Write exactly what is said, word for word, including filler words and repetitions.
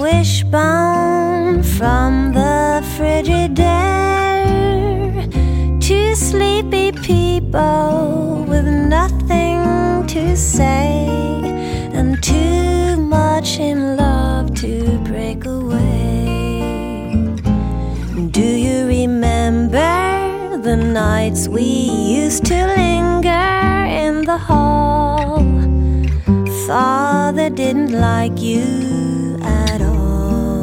wishbone from the Frigidaire. Two sleepy people with nothing to say, and too much in love to break away. Do you remember the nights we used to linger in the hall? Father didn't like you at